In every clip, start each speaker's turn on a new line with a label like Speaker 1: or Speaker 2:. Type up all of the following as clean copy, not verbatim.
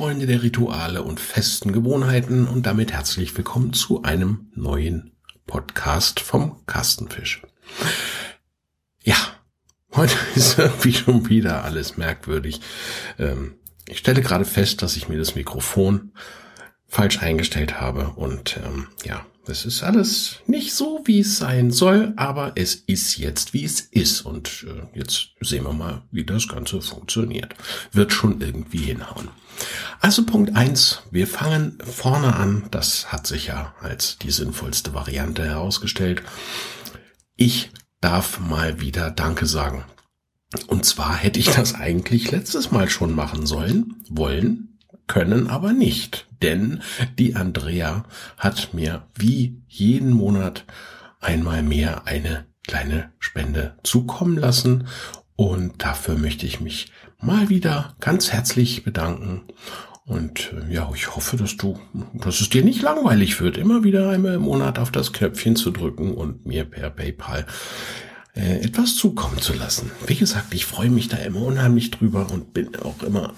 Speaker 1: Freunde der Rituale und festen Gewohnheiten und damit herzlich willkommen zu einem neuen Podcast vom Kastenfisch. Ja, heute ist irgendwie schon wieder alles merkwürdig. Ich stelle gerade fest, dass ich mir das Mikrofon falsch eingestellt habe und das ist alles nicht so, wie es sein soll, aber es ist jetzt, wie es ist und jetzt sehen wir mal, wie das Ganze funktioniert. Wird schon irgendwie hinhauen. Also Punkt 1, wir fangen vorne an, das hat sich ja als die sinnvollste Variante herausgestellt. Ich darf mal wieder Danke sagen. Und zwar hätte ich das eigentlich letztes Mal schon machen wollen, können aber nicht, denn die Andrea hat mir wie jeden Monat einmal mehr eine kleine Spende zukommen lassen und dafür möchte ich mich mal wieder ganz herzlich bedanken und ich hoffe, dass es dir nicht langweilig wird, immer wieder einmal im Monat auf das Knöpfchen zu drücken und mir per PayPal etwas zukommen zu lassen. Wie gesagt, ich freue mich da immer unheimlich drüber und bin auch immer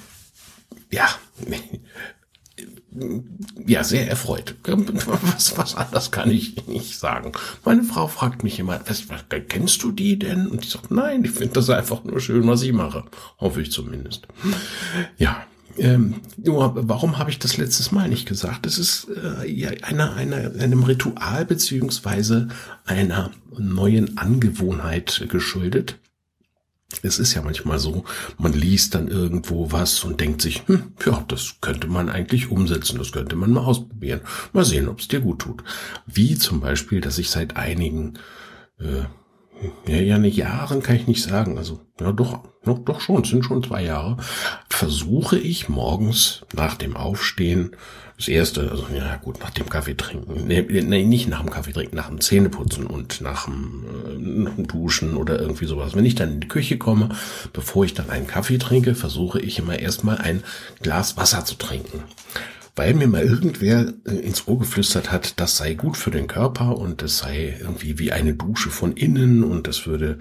Speaker 1: sehr erfreut. Was anders kann ich nicht sagen. Meine Frau fragt mich immer, was kennst du die denn? Und ich sage, nein, ich finde das einfach nur schön, was ich mache. Hoffe ich zumindest. Ja, nur warum habe ich das letztes Mal nicht gesagt? Es ist einem Ritual beziehungsweise einer neuen Angewohnheit geschuldet. Es ist ja manchmal so, man liest dann irgendwo was und denkt sich, das könnte man eigentlich umsetzen, das könnte man mal ausprobieren. Mal sehen, ob es dir gut tut. Wie zum Beispiel, dass ich seit einigen, Jahren kann ich nicht sagen, also doch schon, es sind schon 2 Jahre, versuche ich morgens nach dem Aufstehen, das erste, nach dem Kaffee trinken, nicht nach dem Kaffee trinken, nach dem Zähneputzen und nach dem Duschen oder irgendwie sowas. Wenn ich dann in die Küche komme, bevor ich dann einen Kaffee trinke, versuche ich immer erstmal ein Glas Wasser zu trinken. Weil mir mal irgendwer ins Ohr geflüstert hat, das sei gut für den Körper und es sei irgendwie wie eine Dusche von innen und das würde,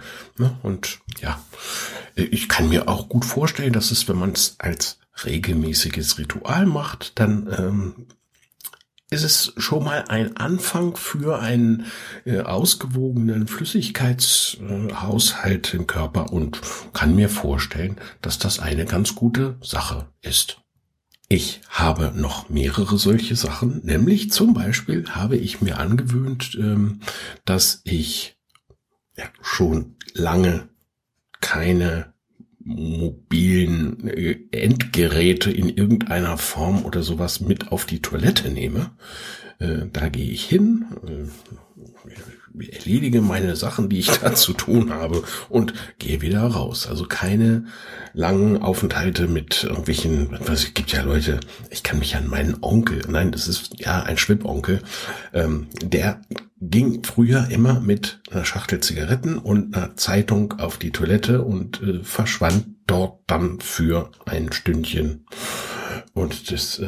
Speaker 1: ich kann mir auch gut vorstellen, dass es, wenn man es als regelmäßiges Ritual macht, dann ist es schon mal ein Anfang für einen ausgewogenen Flüssigkeitshaushalt im Körper und kann mir vorstellen, dass das eine ganz gute Sache ist. Ich habe noch mehrere solche Sachen, nämlich zum Beispiel habe ich mir angewöhnt, dass ich schon lange keine mobilen Endgeräte in irgendeiner Form oder sowas mit auf die Toilette nehme. Da gehe ich hin, erledige meine Sachen, die ich da zu tun habe und gehe wieder raus. Also keine langen Aufenthalte mit irgendwelchen, es gibt ja Leute, ich kann mich an meinen Onkel, das ist ein Schwibonkel, der ging früher immer mit einer Schachtel Zigaretten und einer Zeitung auf die Toilette und verschwand dort dann für ein Stündchen. Und das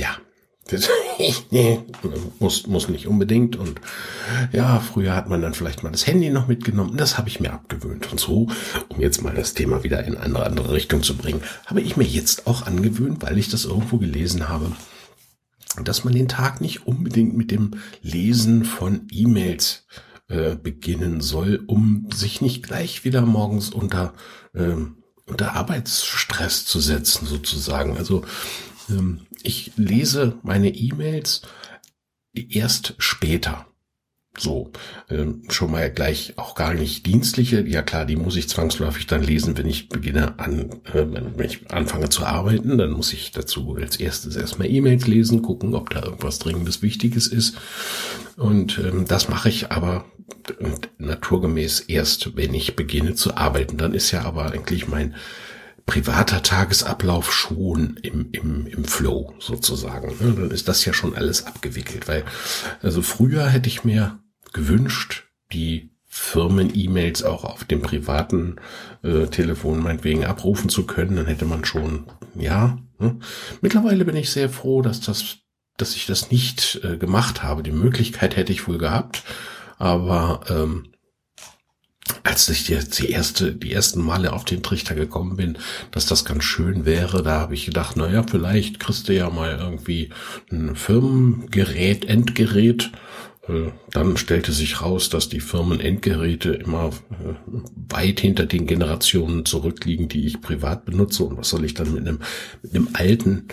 Speaker 1: muss nicht unbedingt und früher hat man dann vielleicht mal das Handy noch mitgenommen, das habe ich mir abgewöhnt und so, um jetzt mal das Thema wieder in eine andere Richtung zu bringen, habe ich mir jetzt auch angewöhnt, weil ich das irgendwo gelesen habe, dass man den Tag nicht unbedingt mit dem Lesen von E-Mails beginnen soll, um sich nicht gleich wieder morgens unter Arbeitsstress zu setzen sozusagen. Also ich lese meine E-Mails erst später. So, schon mal gleich auch gar nicht dienstliche. Ja klar, die muss ich zwangsläufig dann lesen, wenn ich wenn ich anfange zu arbeiten. Dann muss ich dazu als erstes erstmal E-Mails lesen, gucken, ob da irgendwas Dringendes, Wichtiges ist. Und das mache ich aber naturgemäß erst, wenn ich beginne zu arbeiten. Dann ist ja aber eigentlich mein privater Tagesablauf schon im Flow sozusagen. Dann ist das ja schon alles abgewickelt, weil also früher hätte ich mir gewünscht, die Firmen-E-Mails auch auf dem privaten Telefon meinetwegen abrufen zu können, dann hätte man schon, Mittlerweile bin ich sehr froh, dass ich das nicht gemacht habe. Die Möglichkeit hätte ich wohl gehabt, aber als ich die ersten Male auf den Trichter gekommen bin, dass das ganz schön wäre, da habe ich gedacht, naja, vielleicht kriegst du ja mal irgendwie ein Firmengerät, Endgerät. Dann stellte sich raus, dass die Firmenendgeräte immer weit hinter den Generationen zurückliegen, die ich privat benutze. Und was soll ich dann mit einem alten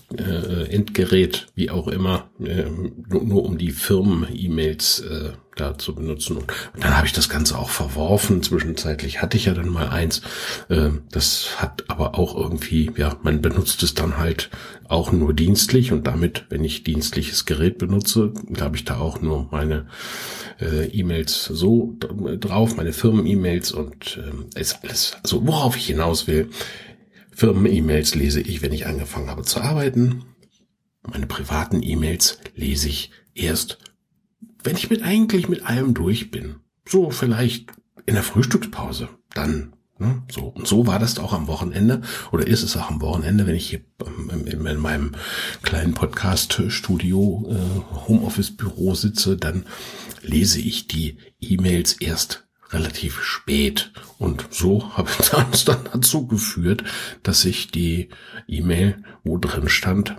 Speaker 1: Endgerät, wie auch immer, nur um die Firmen-E-Mails da zu benutzen. Und dann habe ich das Ganze auch verworfen. Zwischenzeitlich hatte ich ja dann mal eins. Das hat aber auch irgendwie, ja, man benutzt es dann halt auch nur dienstlich. Und damit, wenn ich dienstliches Gerät benutze, habe ich da auch nur meine E-Mails so drauf, meine Firmen-E-Mails und ist alles, also worauf ich hinaus will. Firmen-E-Mails lese ich, wenn ich angefangen habe zu arbeiten. Meine privaten E-Mails lese ich erst, wenn ich mit allem durch bin. So vielleicht in der Frühstückspause. Dann, ne, so. Und so war das auch am Wochenende. Oder ist es auch am Wochenende, wenn ich hier in meinem kleinen Podcast-Studio, Homeoffice-Büro sitze, dann lese ich die E-Mails erst relativ spät. Und so habe ich das dann dazu geführt, dass ich die E-Mail, wo drin stand,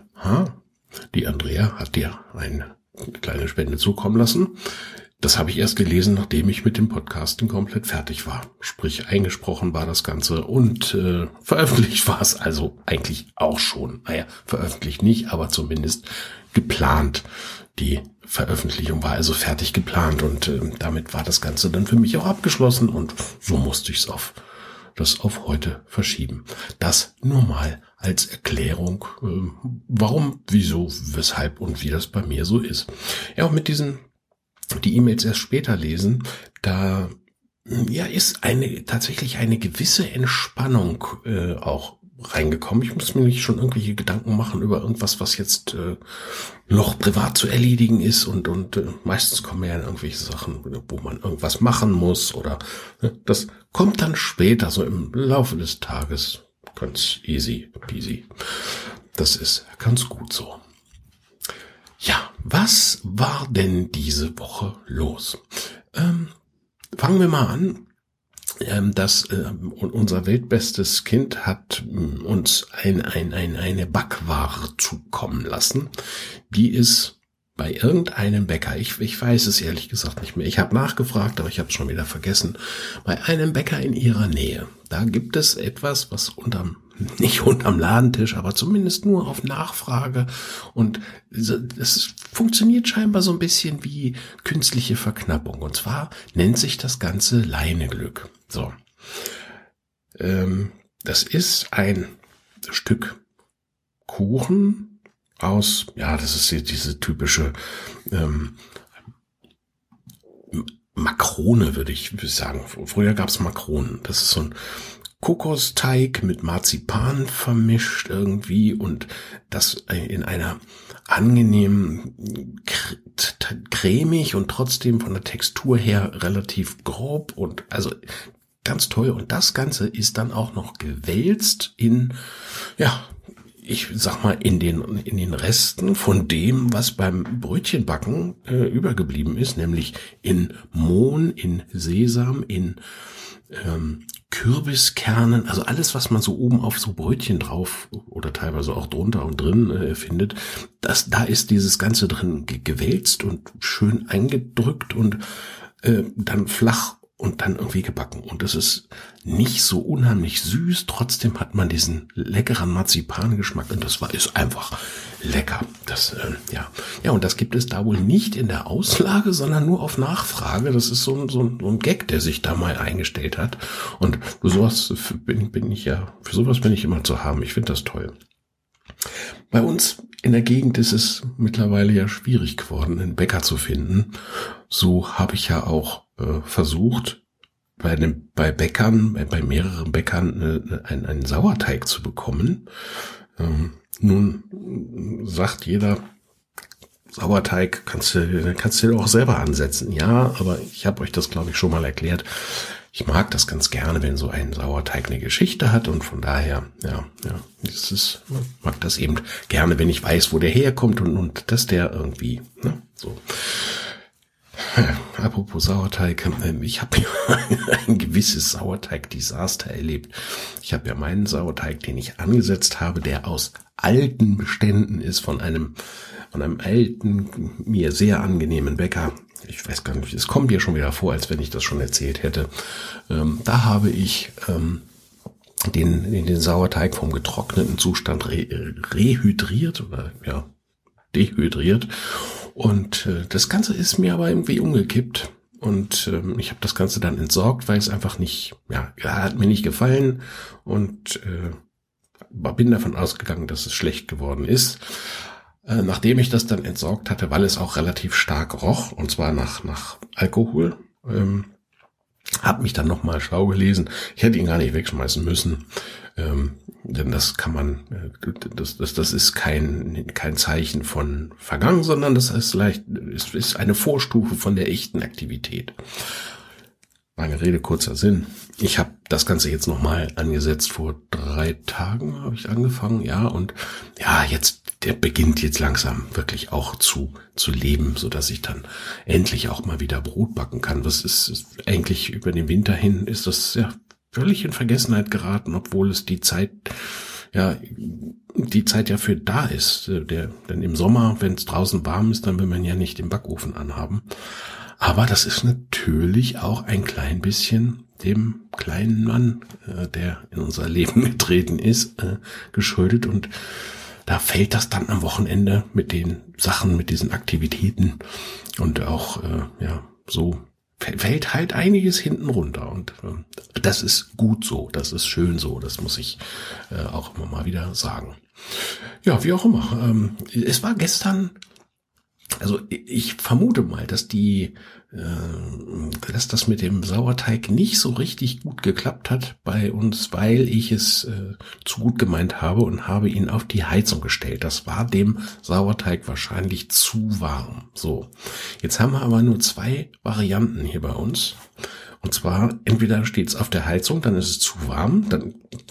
Speaker 1: die Andrea hat dir eine kleine Spende zukommen lassen. Das habe ich erst gelesen, nachdem ich mit dem Podcasten komplett fertig war. Sprich, eingesprochen war das Ganze und veröffentlicht war es also eigentlich auch schon. Naja, veröffentlicht nicht, aber zumindest geplant. Die Veröffentlichung war also fertig geplant und damit war das Ganze dann für mich auch abgeschlossen und so musste ich das auf heute verschieben. Das nur mal als Erklärung, warum, wieso, weshalb und wie das bei mir so ist. Ja, und mit die E-Mails erst später lesen, da ist tatsächlich eine gewisse Entspannung auch reingekommen. Ich muss mir nicht schon irgendwelche Gedanken machen über irgendwas, was jetzt noch privat zu erledigen ist und meistens kommen ja irgendwelche Sachen, wo man irgendwas machen muss oder das kommt dann später, so im Laufe des Tages, ganz easy peasy. Das ist ganz gut so. Ja, was war denn diese Woche los? Fangen wir mal an. Dass unser weltbestes Kind hat uns eine Backware zukommen lassen. Die ist bei irgendeinem Bäcker, ich weiß es ehrlich gesagt nicht mehr, ich habe nachgefragt, aber ich habe es schon wieder vergessen, bei einem Bäcker in ihrer Nähe. Da gibt es etwas, was nicht unterm Ladentisch, aber zumindest nur auf Nachfrage. Und es funktioniert scheinbar so ein bisschen wie künstliche Verknappung. Und zwar nennt sich das Ganze Leineglück. So. Das ist ein Stück Kuchen aus, ja, das ist diese typische Makrone, würde ich sagen. Früher gab es Makronen. Das ist so ein Kokosteig mit Marzipan vermischt irgendwie und das in einer angenehmen cremig und trotzdem von der Textur her relativ grob und also ganz toll. Und das Ganze ist dann auch noch gewälzt in, ja, ich sag mal, in den Resten von dem, was beim Brötchenbacken übergeblieben ist, nämlich in Mohn, in Sesam, in Kürbiskernen, also alles, was man so oben auf so Brötchen drauf oder teilweise auch drunter und drin findet, da ist dieses Ganze drin gewälzt und schön eingedrückt und dann flach und dann irgendwie gebacken. Und es ist nicht so unheimlich süß, trotzdem hat man diesen leckeren Marzipangeschmack und ist einfach lecker. Ja, und das gibt es da wohl nicht in der Auslage, sondern nur auf Nachfrage. Das ist so ein Gag, der sich da mal eingestellt hat. Und für sowas bin ich immer zu haben. Ich finde das toll. Bei uns in der Gegend ist es mittlerweile ja schwierig geworden, einen Bäcker zu finden. So habe ich ja auch versucht, bei mehreren Bäckern einen Sauerteig zu bekommen. Nun sagt jeder, Sauerteig kannst du auch selber ansetzen. Ja, aber ich habe euch das, glaube ich, schon mal erklärt. Ich mag das ganz gerne, wenn so ein Sauerteig eine Geschichte hat und von daher, mag das eben gerne, wenn ich weiß, wo der herkommt und dass der irgendwie, so. Apropos Sauerteig, ich habe ja ein gewisses Sauerteig-Desaster erlebt. Ich habe ja meinen Sauerteig, den ich angesetzt habe, der aus alten Beständen ist, von einem alten, mir sehr angenehmen Bäcker. Ich weiß gar nicht, es kommt mir schon wieder vor, als wenn ich das schon erzählt hätte. Da habe ich den Sauerteig vom getrockneten Zustand rehydriert oder ja, dehydriert. Und das Ganze ist mir aber irgendwie umgekippt. Und ich habe das Ganze dann entsorgt, weil es einfach nicht, hat mir nicht gefallen. Und bin davon ausgegangen, dass es schlecht geworden ist. Nachdem ich das dann entsorgt hatte, weil es auch relativ stark roch, und zwar nach Alkohol, habe mich dann nochmal schlau gelesen. Ich hätte ihn gar nicht wegschmeißen müssen, denn das kann man, das ist kein Zeichen von vergangen, sondern das ist eine Vorstufe von der echten Aktivität. Lange Rede, kurzer Sinn. Ich habe das Ganze jetzt nochmal angesetzt. Vor 3 Tagen habe ich angefangen, und der beginnt jetzt langsam wirklich auch zu leben, so dass ich dann endlich auch mal wieder Brot backen kann. Das ist eigentlich über den Winter hin ist das ja völlig in Vergessenheit geraten, obwohl es die Zeit ja für da ist. Denn im Sommer, wenn es draußen warm ist, dann will man ja nicht den Backofen anhaben. Aber das ist natürlich auch ein klein bisschen dem kleinen Mann, der in unser Leben getreten ist, geschuldet. Und da fällt das dann am Wochenende mit den Sachen, mit diesen Aktivitäten und auch, so fällt halt einiges hinten runter. Und das ist gut so, das ist schön so, das muss ich auch immer mal wieder sagen. Ja, wie auch immer. Es war gestern... Also ich vermute mal, dass das mit dem Sauerteig nicht so richtig gut geklappt hat bei uns, weil ich es zu gut gemeint habe und habe ihn auf die Heizung gestellt. Das war dem Sauerteig wahrscheinlich zu warm. So, jetzt haben wir aber nur 2 Varianten hier bei uns. Und zwar, entweder steht es auf der Heizung, dann ist es zu warm, dann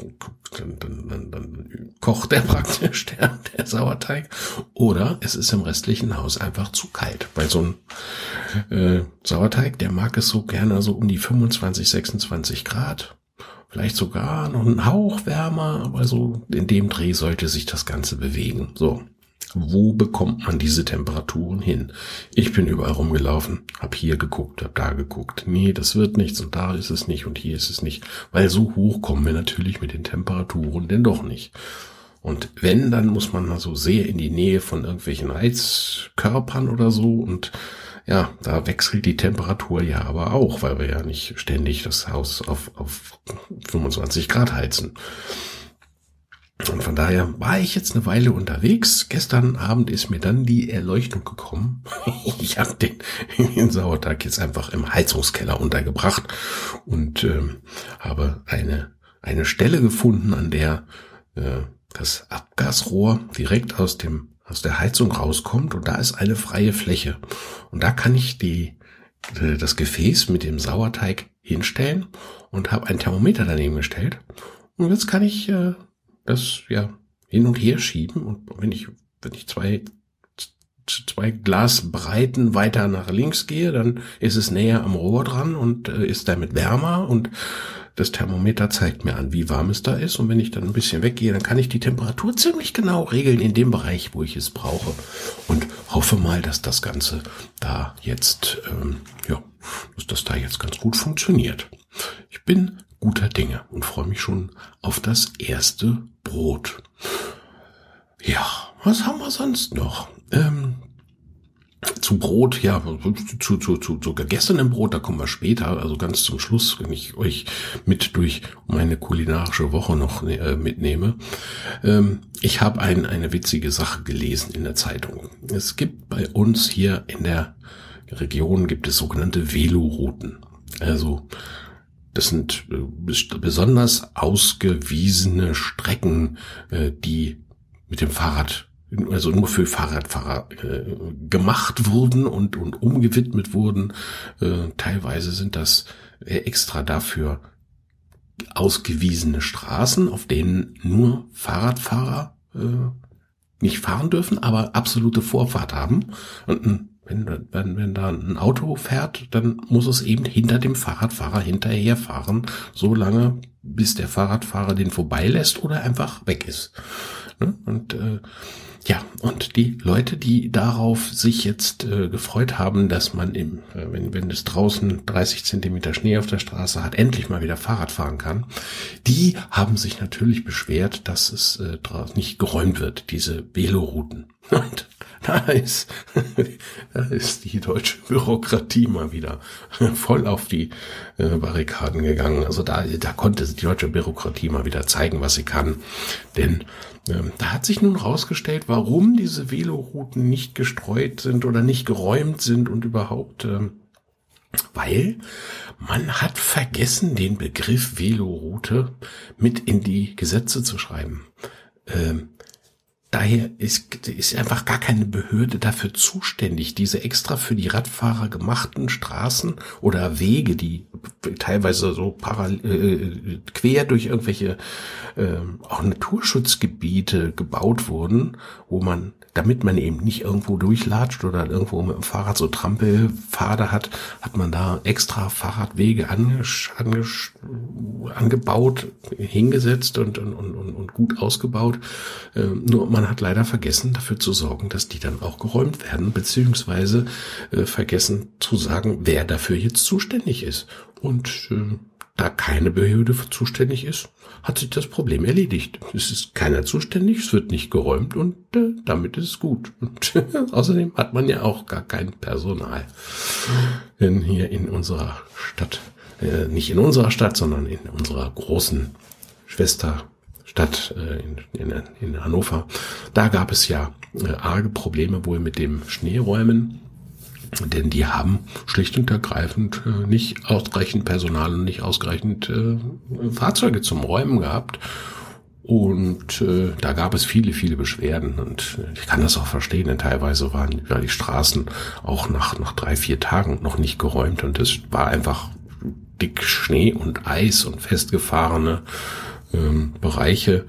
Speaker 1: kocht der praktisch, der Sauerteig, oder es ist im restlichen Haus einfach zu kalt. Bei so einem Sauerteig, der mag es so gerne so um die 25, 26 Grad, vielleicht sogar noch einen Hauch wärmer, aber so in dem Dreh sollte sich das Ganze bewegen. So. Wo bekommt man diese Temperaturen hin? Ich bin überall rumgelaufen, hab hier geguckt, hab da geguckt. Nee, das wird nichts und da ist es nicht und hier ist es nicht. Weil so hoch kommen wir natürlich mit den Temperaturen denn doch nicht. Und wenn, dann muss man also sehr in die Nähe von irgendwelchen Heizkörpern oder so. Und ja, da wechselt die Temperatur ja aber auch, weil wir ja nicht ständig das Haus auf 25 Grad heizen. Und von daher war ich jetzt eine Weile unterwegs. Gestern Abend ist mir dann die Erleuchtung gekommen. Ich habe den Sauerteig jetzt einfach im Heizungskeller untergebracht und habe eine Stelle gefunden, an der das Abgasrohr direkt aus der Heizung rauskommt und da ist eine freie Fläche. Und da kann ich das Gefäß mit dem Sauerteig hinstellen und habe ein Thermometer daneben gestellt. Und jetzt kann ich das hin und her schieben und wenn ich 2 Glasbreiten weiter nach links gehe, dann ist es näher am Rohr dran und ist damit wärmer und das Thermometer zeigt mir an, wie warm es da ist und wenn ich dann ein bisschen weggehe, dann kann ich die Temperatur ziemlich genau regeln in dem Bereich, wo ich es brauche und hoffe mal, dass das Ganze da jetzt, dass das da jetzt ganz gut funktioniert. Ich bin guter Dinge und freue mich schon auf das erste Brot. Ja, was haben wir sonst noch? Zu Brot, zu gegessenem Brot, da kommen wir später, also ganz zum Schluss, wenn ich euch mit durch meine kulinarische Woche noch mitnehme. Ich habe eine witzige Sache gelesen in der Zeitung. Es gibt bei uns hier in der Region gibt es sogenannte Velorouten. Also das sind besonders ausgewiesene Strecken, die mit dem Fahrrad, also nur für Fahrradfahrer gemacht wurden und umgewidmet wurden. Teilweise sind das extra dafür ausgewiesene Straßen, auf denen nur Fahrradfahrer nicht fahren dürfen, aber absolute Vorfahrt haben. Und ein wenn da ein Auto fährt, dann muss es eben hinter dem Fahrradfahrer hinterherfahren, so lange, bis der Fahrradfahrer den vorbeilässt oder einfach weg ist. Und und die Leute, die darauf sich jetzt gefreut haben, dass man wenn es draußen 30 Zentimeter Schnee auf der Straße hat, endlich mal wieder Fahrrad fahren kann, die haben sich natürlich beschwert, dass es nicht geräumt wird, diese Velorouten. Und da ist die deutsche Bürokratie mal wieder voll auf die Barrikaden gegangen. Also da konnte die deutsche Bürokratie mal wieder zeigen, was sie kann. Denn da hat sich nun rausgestellt, warum diese Velorouten nicht gestreut sind oder nicht geräumt sind und überhaupt, weil man hat vergessen, den Begriff Veloroute mit in die Gesetze zu schreiben. Daher ist einfach gar keine Behörde dafür zuständig, diese extra für die Radfahrer gemachten Straßen oder Wege, die teilweise so quer durch irgendwelche auch Naturschutzgebiete gebaut wurden, damit man eben nicht irgendwo durchlatscht oder irgendwo mit dem Fahrrad so Trampelpfade hat man da extra Fahrradwege angebaut, hingesetzt und gut ausgebaut. Nur man hat leider vergessen, dafür zu sorgen, dass die dann auch geräumt werden, beziehungsweise vergessen zu sagen, wer dafür jetzt zuständig ist. Und da keine Behörde zuständig ist, hat sich das Problem erledigt. Es ist keiner zuständig, es wird nicht geräumt und damit ist es gut. Und außerdem hat man ja auch gar kein Personal. Denn hier in unserer Stadt, nicht in unserer Stadt, sondern in unserer großen Schwesterstadt in Hannover, da gab es ja arge Probleme wohl mit dem Schneeräumen. Denn die haben schlicht und ergreifend nicht ausreichend Personal und nicht ausreichend Fahrzeuge zum Räumen gehabt. Und da gab es viele, viele Beschwerden. Und ich kann das auch verstehen, denn teilweise waren die Straßen auch nach 3-4 Tagen noch nicht geräumt. Und es war einfach dick Schnee und Eis und festgefahrene Bereiche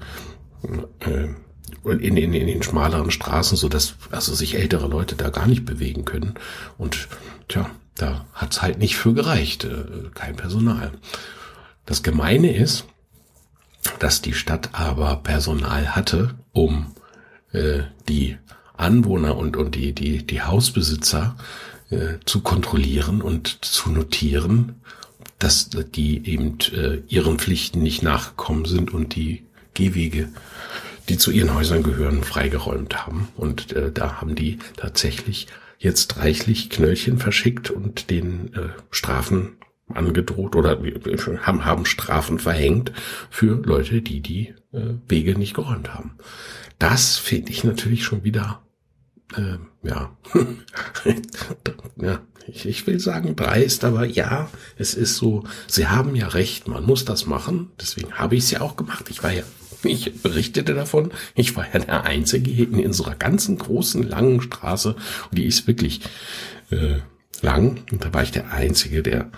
Speaker 1: in den schmaleren Straßen, so dass also sich ältere Leute da gar nicht bewegen können. Und da hat's halt nicht für gereicht, kein Personal. Das Gemeine ist, dass die Stadt aber Personal hatte, um die Anwohner und die Hausbesitzer zu kontrollieren und zu notieren, dass die eben ihren Pflichten nicht nachgekommen sind und die Gehwege, die zu ihren Häusern gehören, freigeräumt haben. Und da haben die tatsächlich jetzt reichlich Knöllchen verschickt und den Strafen angedroht oder haben Strafen verhängt für Leute, die Wege nicht geräumt haben. Das finde ich natürlich schon wieder, ich will sagen dreist, aber ja, es ist so, sie haben ja recht, man muss das machen, deswegen habe ich es ja auch gemacht. Ich berichtete davon, ich war ja der Einzige hier in unserer ganzen großen, langen Straße, und die ist wirklich lang, und da war ich der Einzige, der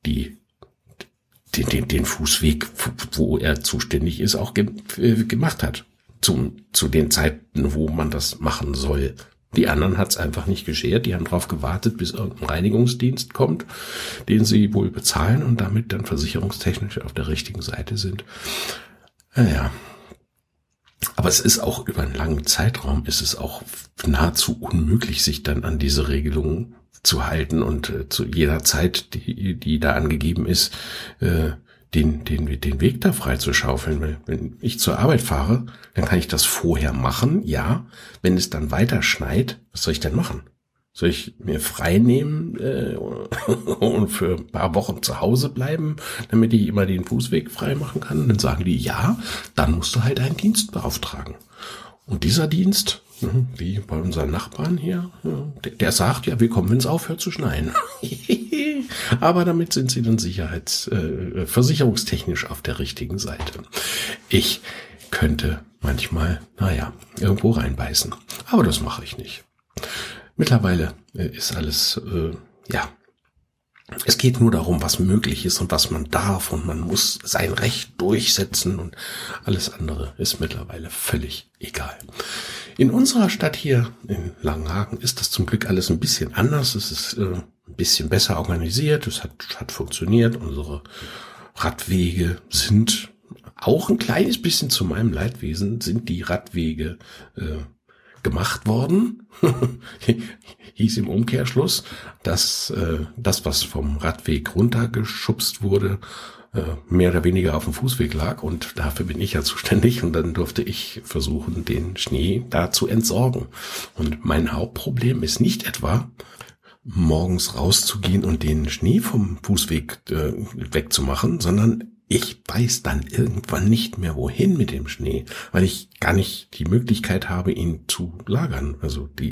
Speaker 1: den Fußweg, wo er zuständig ist, auch gemacht hat. Zu den Zeiten, wo man das machen soll. Die anderen hat's einfach nicht geschert, die haben darauf gewartet, bis irgendein Reinigungsdienst kommt, den sie wohl bezahlen und damit dann versicherungstechnisch auf der richtigen Seite sind. Naja. Aber es ist auch über einen langen Zeitraum, ist es auch nahezu unmöglich, sich dann an diese Regelungen zu halten und zu jeder Zeit, die da angegeben ist, den Weg da frei zu schaufeln. Wenn ich zur Arbeit fahre, dann kann ich das vorher machen, ja. Wenn es dann weiter schneit, was soll ich denn machen? Soll ich mir frei nehmen und für ein paar Wochen zu Hause bleiben, damit ich immer den Fußweg frei machen kann? Und dann sagen die, ja, dann musst du halt einen Dienst beauftragen. Und dieser Dienst, wie bei unseren Nachbarn hier, der sagt, ja, wir kommen, wenn es aufhört zu schneien. Aber damit sind sie dann versicherungstechnisch auf der richtigen Seite. Ich könnte manchmal, irgendwo reinbeißen. Aber das mache ich nicht. Mittlerweile ist alles, Es geht nur darum, was möglich ist und was man darf, und man muss sein Recht durchsetzen, und alles andere ist mittlerweile völlig egal. In unserer Stadt hier in Langenhagen ist das zum Glück alles ein bisschen anders. Es ist ein bisschen besser organisiert. Es hat funktioniert. Unsere Radwege sind auch ein kleines bisschen zu meinem Leidwesen, sind die Radwege gemacht worden. Hieß im Umkehrschluss, dass das, was vom Radweg runtergeschubst wurde, mehr oder weniger auf dem Fußweg lag, und dafür bin ich ja zuständig, und dann durfte ich versuchen, den Schnee da zu entsorgen. Und mein Hauptproblem ist nicht etwa, morgens rauszugehen und den Schnee vom Fußweg wegzumachen, sondern ich weiß dann irgendwann nicht mehr, wohin mit dem Schnee, weil ich gar nicht die Möglichkeit habe, ihn zu lagern. Also die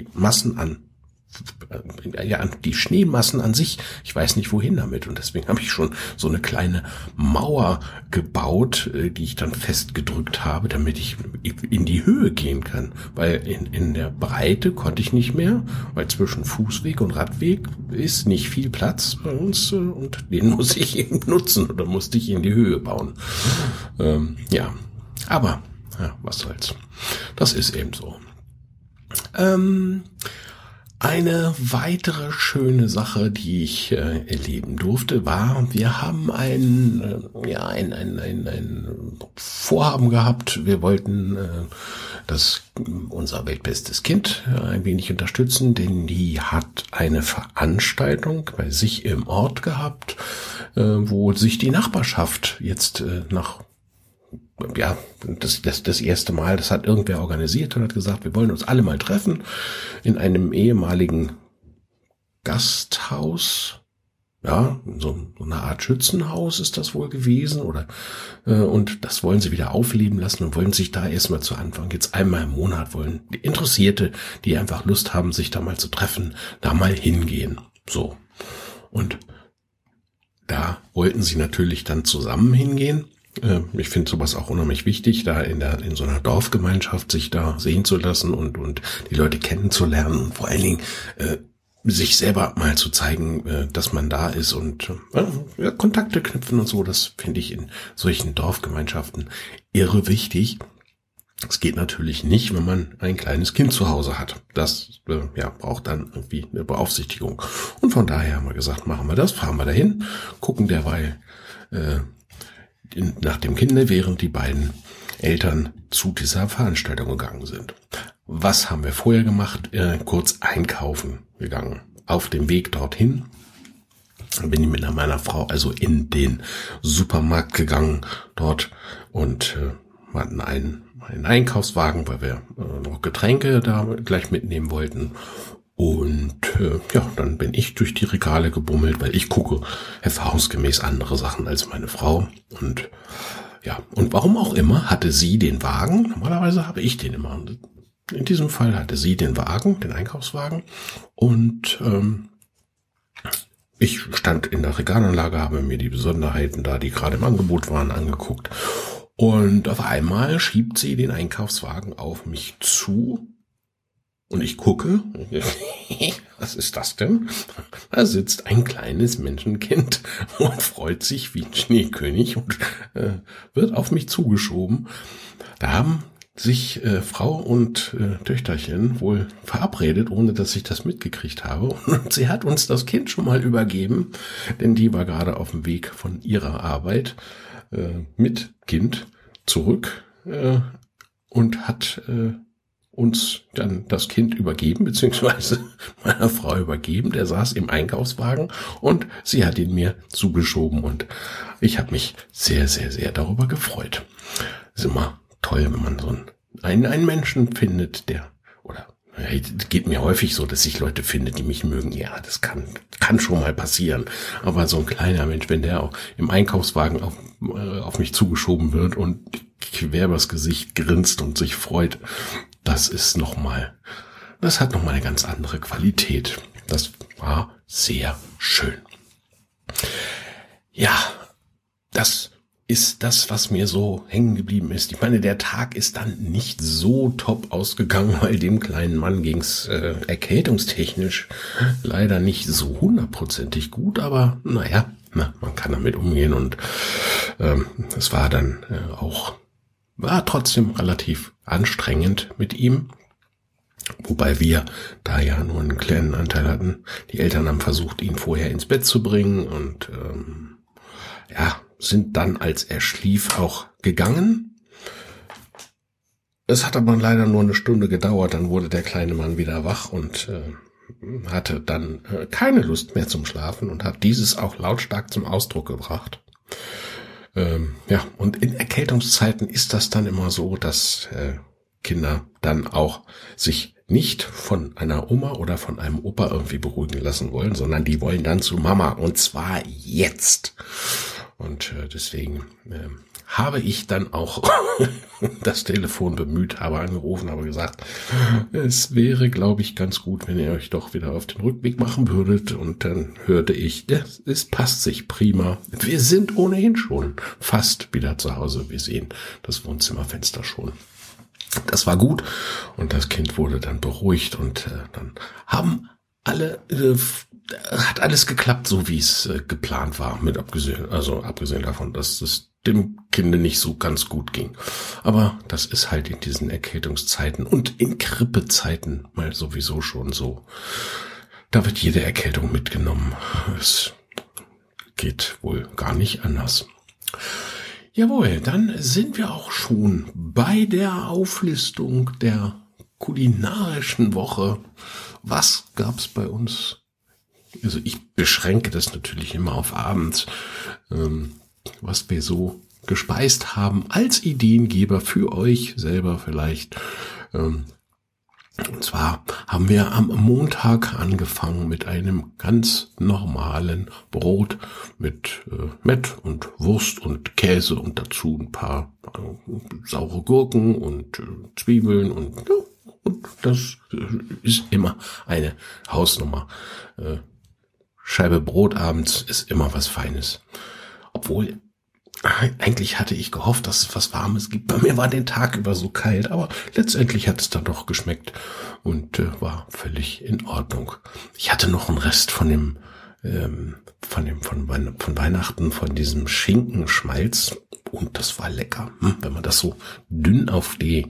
Speaker 1: die Schneemassen an sich, ich weiß nicht wohin damit, und deswegen habe ich schon so eine kleine Mauer gebaut, die ich dann festgedrückt habe, damit ich in die Höhe gehen kann, weil in der Breite konnte ich nicht mehr, weil zwischen Fußweg und Radweg ist nicht viel Platz bei uns, und den muss ich eben nutzen, oder musste ich in die Höhe bauen. Aber was soll's. Das ist eben so. Eine weitere schöne Sache, die ich erleben durfte, war, wir haben ein Vorhaben gehabt. Wir wollten unser weltbestes Kind ein wenig unterstützen, denn die hat eine Veranstaltung bei sich im Ort gehabt, wo sich die Nachbarschaft jetzt das erste Mal, das hat irgendwer organisiert und hat gesagt, wir wollen uns alle mal treffen in einem ehemaligen Gasthaus. Ja, so eine Art Schützenhaus ist das wohl gewesen, und das wollen sie wieder aufleben lassen und wollen sich da erstmal zu Anfang, jetzt einmal im Monat, wollen die Interessierte, die einfach Lust haben, sich da mal zu treffen, da mal hingehen. So. Und da wollten sie natürlich dann zusammen hingehen. Ich finde sowas auch unheimlich wichtig, da in so einer Dorfgemeinschaft sich da sehen zu lassen und die Leute kennenzulernen und vor allen Dingen sich selber mal zu zeigen, dass man da ist, und Kontakte knüpfen und so. Das finde ich in solchen Dorfgemeinschaften irre wichtig. Es geht natürlich nicht, wenn man ein kleines Kind zu Hause hat. Das braucht dann irgendwie eine Beaufsichtigung. Und von daher haben wir gesagt, machen wir das, fahren wir dahin, gucken derweil nach dem Kinder, während die beiden Eltern zu dieser Veranstaltung gegangen sind. Was haben wir vorher gemacht? Kurz einkaufen gegangen. Auf dem Weg dorthin bin ich mit meiner Frau also in den Supermarkt gegangen dort, und hatten einen Einkaufswagen, weil wir noch Getränke da gleich mitnehmen wollten. Und dann bin ich durch die Regale gebummelt, weil ich gucke erfahrungsgemäß andere Sachen als meine Frau. Und warum auch immer hatte sie den Wagen. Normalerweise habe ich den immer. In diesem Fall hatte sie den Wagen, den Einkaufswagen. Und ich stand in der Regalanlage, habe mir die Besonderheiten da, die gerade im Angebot waren, angeguckt. Und auf einmal schiebt sie den Einkaufswagen auf mich zu. Und ich gucke, was ist das denn? Da sitzt ein kleines Menschenkind und freut sich wie ein Schneekönig und wird auf mich zugeschoben. Da haben sich Frau und Töchterchen wohl verabredet, ohne dass ich das mitgekriegt habe. Und sie hat uns das Kind schon mal übergeben, denn die war gerade auf dem Weg von ihrer Arbeit mit Kind zurück und hat uns dann das Kind übergeben, beziehungsweise meiner Frau übergeben. Der saß im Einkaufswagen und sie hat ihn mir zugeschoben, und ich habe mich sehr, sehr, sehr darüber gefreut. Ist immer toll, wenn man so einen Menschen findet, geht mir häufig so, dass ich Leute finde, die mich mögen. Ja, das kann schon mal passieren. Aber so ein kleiner Mensch, wenn der auch im Einkaufswagen auf mich zugeschoben wird und quer übers Gesicht grinst und sich freut, das hat nochmal eine ganz andere Qualität. Das war sehr schön. Ja, das ist das, was mir so hängen geblieben ist. Ich meine, der Tag ist dann nicht so top ausgegangen, weil dem kleinen Mann ging's erkältungstechnisch leider nicht so hundertprozentig gut, aber naja, man kann damit umgehen und es war dann war trotzdem relativ anstrengend mit ihm. Wobei wir da ja nur einen kleinen Anteil hatten. Die Eltern haben versucht, ihn vorher ins Bett zu bringen und sind dann, als er schlief, auch gegangen. Es hat aber leider nur eine Stunde gedauert, dann wurde der kleine Mann wieder wach und hatte dann keine Lust mehr zum Schlafen und hat dieses auch lautstark zum Ausdruck gebracht. Und in Erkältungszeiten ist das dann immer so, dass Kinder dann auch sich nicht von einer Oma oder von einem Opa irgendwie beruhigen lassen wollen, sondern die wollen dann zu Mama und zwar jetzt. Und deswegen habe ich dann auch das Telefon bemüht, habe angerufen, habe gesagt, es wäre, glaube ich, ganz gut, wenn ihr euch doch wieder auf den Rückweg machen würdet. Und dann hörte ich, es passt sich prima. Wir sind ohnehin schon fast wieder zu Hause. Wir sehen das Wohnzimmerfenster schon. Das war gut und das Kind wurde dann beruhigt und dann hat alles geklappt, so wie es geplant war, abgesehen davon, dass es dem Kind nicht so ganz gut ging. Aber das ist halt in diesen Erkältungszeiten und in Grippezeiten mal sowieso schon so. Da wird jede Erkältung mitgenommen. Es geht wohl gar nicht anders. Jawohl, dann sind wir auch schon bei der Auflistung der kulinarischen Woche. Was gab's bei uns? Also ich beschränke das natürlich immer auf abends, was wir so gespeist haben als Ideengeber für euch selber vielleicht. Und zwar haben wir am Montag angefangen mit einem ganz normalen Brot mit Mett und Wurst und Käse und dazu ein paar saure Gurken und Zwiebeln und das ist immer eine Hausnummer. Scheibe Brot abends ist immer was Feines. Obwohl, eigentlich hatte ich gehofft, dass es was Warmes gibt. Bei mir war den Tag über so kalt, aber letztendlich hat es dann doch geschmeckt und war völlig in Ordnung. Ich hatte noch einen Rest von Weihnachten, von diesem Schinkenschmalz und das war lecker. Wenn man das so dünn auf den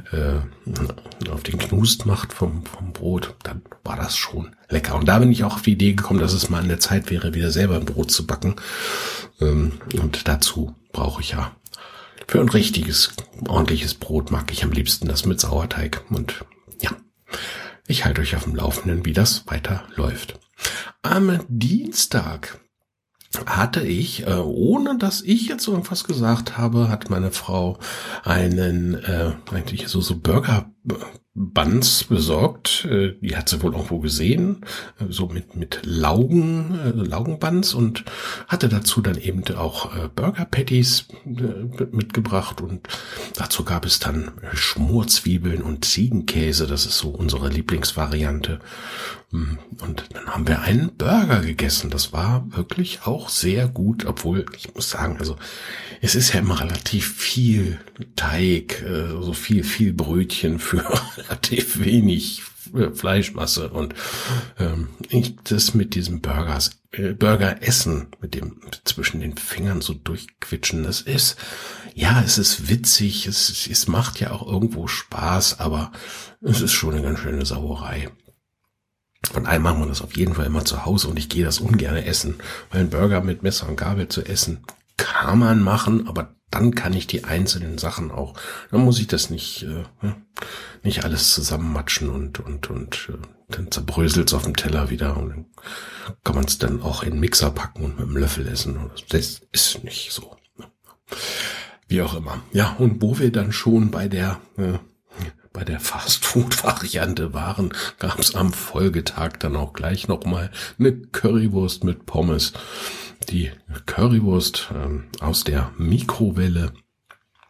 Speaker 1: Knust macht vom Brot, dann war das schon lecker. Und da bin ich auch auf die Idee gekommen, dass es mal an der Zeit wäre, wieder selber ein Brot zu backen. Und dazu brauche ich ja für ein richtiges, ordentliches Brot mag ich am liebsten das mit Sauerteig. Und ja, ich halte euch auf dem Laufenden, wie das weiter läuft. Am Dienstag hatte ich, ohne dass ich jetzt irgendwas gesagt habe, hat meine Frau einen eigentlich so Burger Buns besorgt. Die hat sie wohl irgendwo gesehen, so mit Laugenbuns und hatte dazu dann eben auch Burger Patties mitgebracht und dazu gab es dann Schmorzwiebeln und Ziegenkäse. Das ist so unsere Lieblingsvariante. Und dann haben wir einen Burger gegessen. Das war wirklich auch sehr gut, obwohl ich muss sagen, also es ist ja immer relativ viel Teig, so viel Brötchen für relativ wenig Fleischmasse und das mit diesem Burger essen, mit dem zwischen den Fingern so durchquitschen, es ist witzig, es macht ja auch irgendwo Spaß, aber es ist schon eine ganz schöne Sauerei. Von einem machen wir das auf jeden Fall immer zu Hause und ich gehe das ungern essen, weil ein Burger mit Messer und Gabel zu essen kann man machen, aber dann kann ich die einzelnen Sachen auch, dann muss ich das nicht alles zusammenmatschen und dann zerbröselt's auf dem Teller wieder und dann kann man es dann auch in den Mixer packen und mit dem Löffel essen. Das ist nicht so. Wie auch immer. Ja, und wo wir dann schon bei der Fast-Food-Variante waren, gab es am Folgetag dann auch gleich nochmal eine Currywurst mit Pommes. Die Currywurst aus der Mikrowelle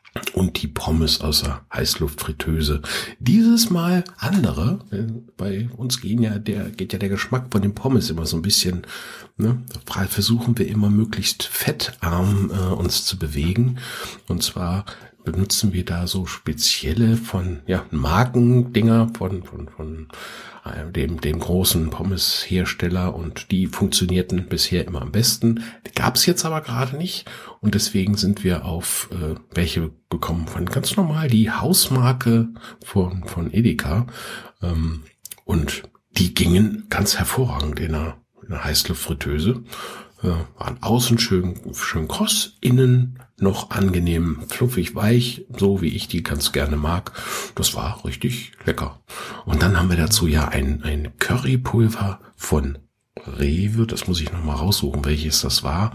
Speaker 1: und die Pommes aus der Heißluftfritteuse. Dieses Mal andere. Bei uns geht ja der Geschmack von den Pommes immer so ein bisschen, ne? Da versuchen wir immer möglichst fettarm uns zu bewegen. Und zwar benutzen wir da so spezielle Markendinger von dem großen Pommeshersteller, und die funktionierten bisher immer am besten. Die gab es jetzt aber gerade nicht, und deswegen sind wir auf welche gekommen von ganz normal die Hausmarke von Edeka, und die gingen ganz hervorragend in einer Heißluftfritteuse. Waren außen schön kross, innen noch angenehm fluffig weich, so wie ich die ganz gerne mag. Das war richtig lecker. Und dann haben wir dazu ein Currypulver von Rewe, das muss ich noch mal raussuchen, welches das war.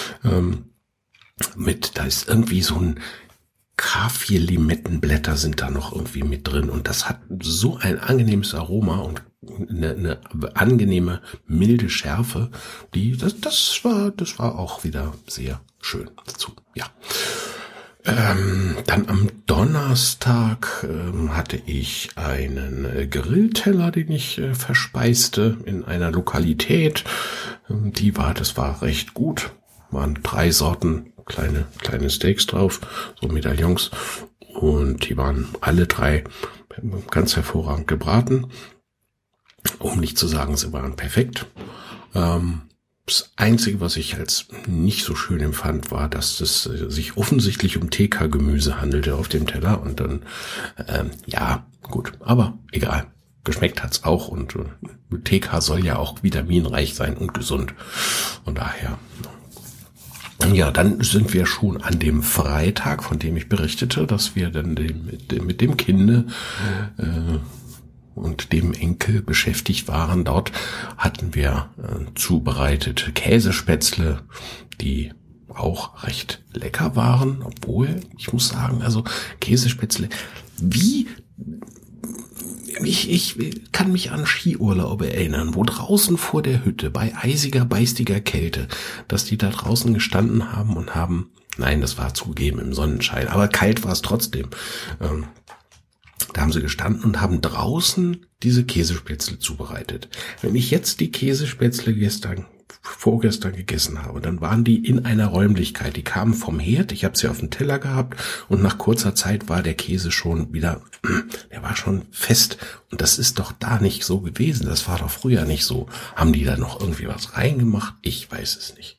Speaker 1: Da ist irgendwie so ein Kaffee-Limettenblätter sind da noch irgendwie mit drin, und das hat so ein angenehmes Aroma und eine angenehme, milde Schärfe, das war auch wieder sehr schön dazu, ja. Dann am Donnerstag hatte ich einen Grillteller, den ich verspeiste in einer Lokalität. Das war recht gut. Waren 3 Sorten kleine Steaks drauf, so Medaillons, und die waren alle 3 ganz hervorragend gebraten. Um nicht zu sagen, sie waren perfekt. Das Einzige, was ich als nicht so schön empfand, war, dass es sich offensichtlich um TK-Gemüse handelte auf dem Teller. Und dann, gut, aber egal. Geschmeckt hat's auch, und TK soll ja auch vitaminreich sein und gesund. Von daher. Ja, dann sind wir schon an dem Freitag, von dem ich berichtete, dass wir dann mit dem Kinde und dem Enkel beschäftigt waren. Dort hatten wir zubereitet Käsespätzle, die auch recht lecker waren, obwohl, ich muss sagen, also Käsespätzle, ich kann mich an Skiurlaube erinnern, wo draußen vor der Hütte bei eisiger, beistiger Kälte, dass die da draußen gestanden haben nein, das war zugegeben im Sonnenschein, aber kalt war es trotzdem. Da haben sie gestanden und haben draußen diese Käsespätzle zubereitet. Wenn ich jetzt die Käsespätzle vorgestern gegessen habe, dann waren die in einer Räumlichkeit. Die kamen vom Herd, ich habe sie auf dem Teller gehabt, und nach kurzer Zeit war der Käse schon wieder, der war schon fest. Und das ist doch da nicht so gewesen. Das war doch früher nicht so. Haben die da noch irgendwie was reingemacht? Ich weiß es nicht.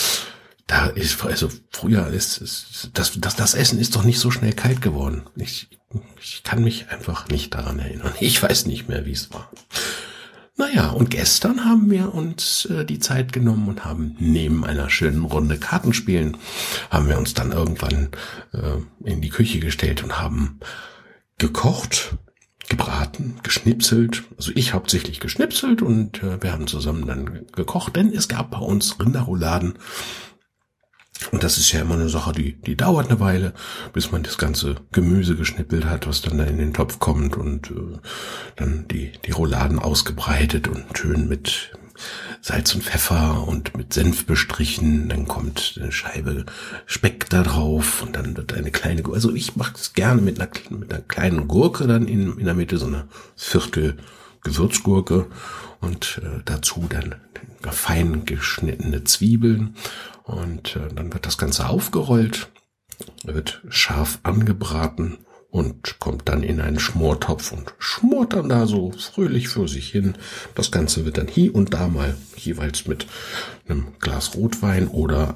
Speaker 1: Früher ist das Essen ist doch nicht so schnell kalt geworden. Ich kann mich einfach nicht daran erinnern. Ich weiß nicht mehr, wie es war. Naja, und gestern haben wir uns die Zeit genommen und haben neben einer schönen Runde Kartenspielen, haben wir uns dann irgendwann in die Küche gestellt und haben gekocht, gebraten, geschnipselt. Also ich hauptsächlich geschnipselt, und wir haben zusammen dann gekocht, denn es gab bei uns Rinderrouladen. Und das ist ja immer eine Sache, die dauert eine Weile, bis man das ganze Gemüse geschnippelt hat, was dann da in den Topf kommt, und dann die Rouladen ausgebreitet und schön mit Salz und Pfeffer und mit Senf bestrichen. Dann kommt eine Scheibe Speck da drauf, und dann wird eine kleine, also ich mache es gerne mit einer kleinen Gurke dann in der Mitte, so eine Viertel Gewürzgurke, und dazu dann fein geschnittene Zwiebeln. Und dann wird das Ganze aufgerollt, wird scharf angebraten und kommt dann in einen Schmortopf und schmort dann da so fröhlich für sich hin. Das Ganze wird dann hier und da mal jeweils mit einem Glas Rotwein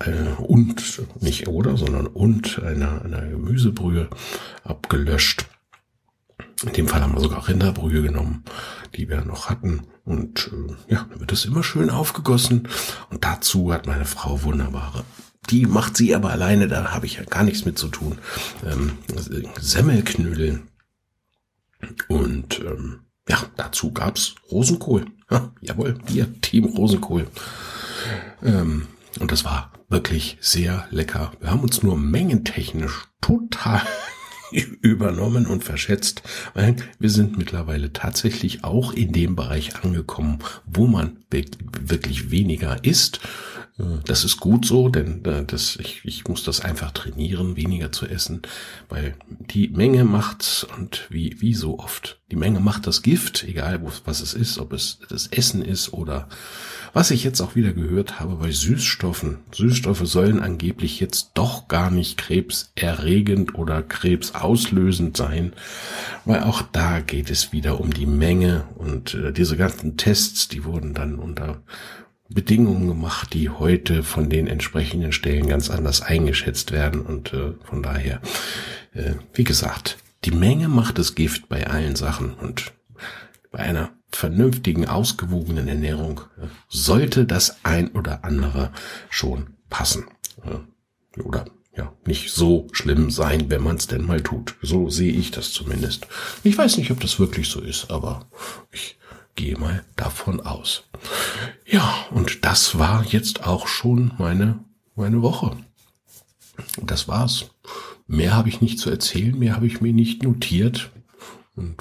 Speaker 1: und einer Gemüsebrühe abgelöscht. In dem Fall haben wir sogar Rinderbrühe genommen, die wir noch hatten. Und dann wird das immer schön aufgegossen. Und dazu hat meine Frau wunderbare, die macht sie aber alleine, da habe ich ja gar nichts mit zu tun, Semmelknödel. Und dazu gab's Rosenkohl. Ja, jawohl, wir, Team Rosenkohl. Und das war wirklich sehr lecker. Wir haben uns nur mengentechnisch total übernommen und verschätzt, weil wir sind mittlerweile tatsächlich auch in dem Bereich angekommen, wo man wirklich weniger isst. Das ist gut so, denn ich muss das einfach trainieren, weniger zu essen, weil die Menge macht's und wie so oft. Die Menge macht das Gift, egal was es ist, ob es das Essen ist oder was ich jetzt auch wieder gehört habe bei Süßstoffen. Süßstoffe sollen angeblich jetzt doch gar nicht krebserregend oder krebsauslösend sein, weil auch da geht es wieder um die Menge und diese ganzen Tests, die wurden dann unter Bedingungen gemacht, die heute von den entsprechenden Stellen ganz anders eingeschätzt werden und von daher, wie gesagt, die Menge macht das Gift bei allen Sachen und bei einer vernünftigen, ausgewogenen Ernährung sollte das ein oder andere schon passen oder ja nicht so schlimm sein, wenn man es denn mal tut. So sehe ich das zumindest. Ich weiß nicht, ob das wirklich so ist, aber ich gehe mal davon aus. Ja, und das war jetzt auch schon meine Woche. Das war's. Mehr habe ich nicht zu erzählen, mehr habe ich mir nicht notiert. Und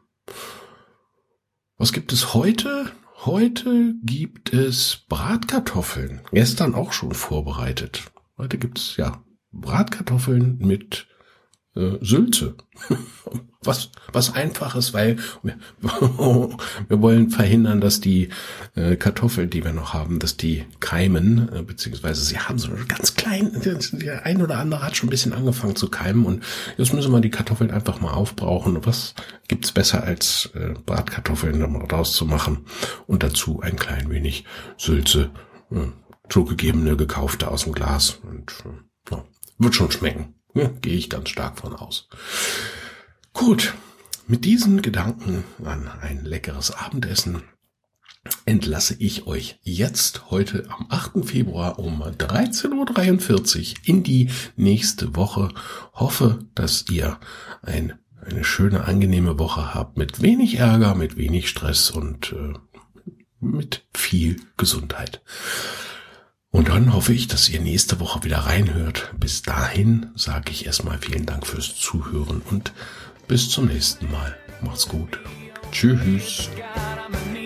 Speaker 1: was gibt es heute? Heute gibt es Bratkartoffeln. Gestern auch schon vorbereitet. Heute gibt es ja Bratkartoffeln mit Sülze. Was Einfaches, weil wir wollen verhindern, dass die Kartoffeln, die wir noch haben, dass die keimen, beziehungsweise sie haben so ganz klein, der ein oder andere hat schon ein bisschen angefangen zu keimen und jetzt müssen wir die Kartoffeln einfach mal aufbrauchen. Was gibt's besser als Bratkartoffeln daraus zu machen und dazu ein klein wenig Sülze, zugegebene, gekaufte aus dem Glas und wird schon schmecken. Ja, gehe ich ganz stark von aus. Gut, mit diesen Gedanken an ein leckeres Abendessen entlasse ich euch jetzt heute am 8. Februar um 13.43 Uhr in die nächste Woche. Hoffe, dass ihr eine schöne, angenehme Woche habt mit wenig Ärger, mit wenig Stress und mit viel Gesundheit. Und dann hoffe ich, dass ihr nächste Woche wieder reinhört. Bis dahin sage ich erstmal vielen Dank fürs Zuhören und bis zum nächsten Mal. Macht's gut. Tschüss.